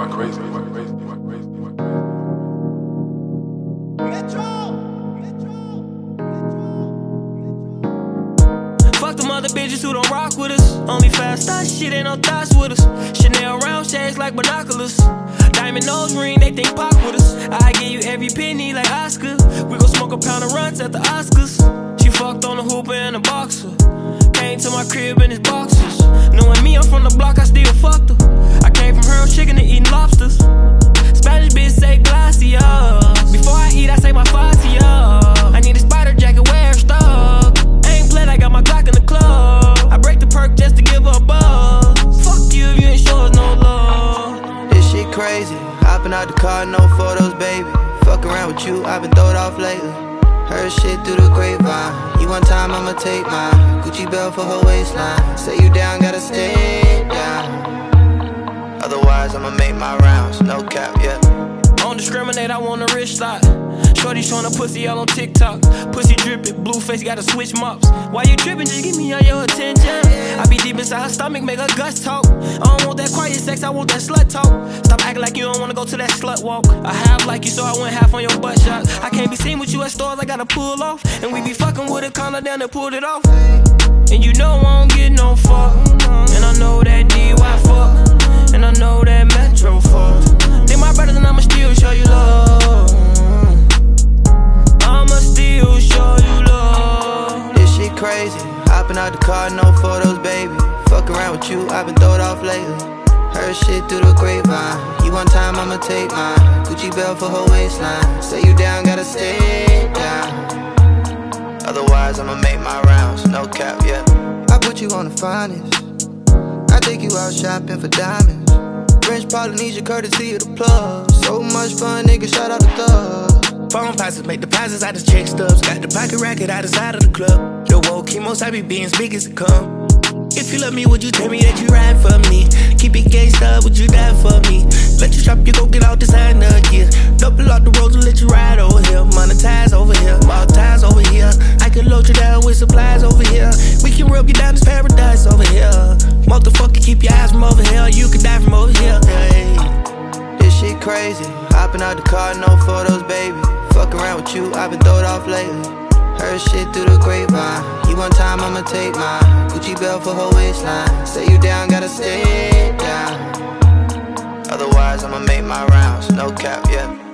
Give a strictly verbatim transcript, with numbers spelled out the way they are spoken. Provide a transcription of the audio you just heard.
went crazy, you went crazy, you went crazy, you went crazy. Metro! Metro! Fuck them other bitches who don't rock with us. Only fast thought shit, ain't no thoughts with us. Chanel round shades like binoculars. Diamond nose ring, they think pop with us. I give you every penny like Oscar. We gon' smoke a pound of runs at the Oscars. She fucked on a hooper and a boxer. Came to my crib in his boxers. Knowing me, I'm from the block, I still fucked her. I came from her chicken to eating lobsters. Spanish bitch say glacier. Before I eat, I say my fascia. I need a spider jacket, wear stuck. Ain't played, I got my Glock in the club. I break the perk just to give her a buzz. Fuck you if you ain't show us no love. This shit crazy, hopping out the car, no photos, baby. Fuck around with you, I've been throwed off lately. Heard shit through the grapevine. You one time, I'ma take mine. Gucci belt for her waistline. Say you down, gotta stay down. Otherwise, I'ma make my rounds, no cap, yeah. Don't discriminate, I want a rich side. Shorty showing a pussy all on TikTok. Pussy dripping, blue face, gotta switch mops. Why you tripping? Just give me all your attention. I be deep inside her stomach, make her guts talk. I don't want that quiet sex, I want that slut talk. Stop acting like you don't wanna go to that slut walk. I have like you, so I went half on your butt shot. I can't be seen with you at stores, I gotta pull off. And we be fucking with a counter down and pulled it off. And you know I don't get no fuck. And I know that D Y fuck. And I know that Metro fuck. They my brothers and I'ma still show you love. I'ma still show you love. This shit crazy, hopping out the car, no photos, baby. Fuck around with you, I've been throwed off lately. Heard shit through the grapevine. You one time, I'ma take mine. Gucci belt for her waistline. Say you down, gotta stay down. Otherwise, I'ma make my rounds, no cap, yeah. I put you on the finest. I take you out shopping for diamonds. French Polynesia, courtesy of the plug. So much fun, nigga, shout out the thug. Phone passes, make deposits out of check stubs. Got the pocket racket out the side of the club. Yo, woke chemos, I be being big as it come. If you love me, would you tell me that you ride for me? Keep it gangsta, would you die for me? Let you shop, you go get out designer, yeah. Double out the roads and let you ride over here. Monetize over here, monetize over here. I can load you down with supplies over here. We can rub you down this paradise over here. Motherfucker, keep your eyes from over here. You can die from over here, hey. This shit crazy, hopping out the car, no photos, baby. Fuck around with you, I've been throwed off lately. Heard shit through the grapevine. You one time, I'ma take mine. Gucci belt for her waistline. Say you down, gotta stay down. Otherwise, I'ma make my rounds, no cap, yeah.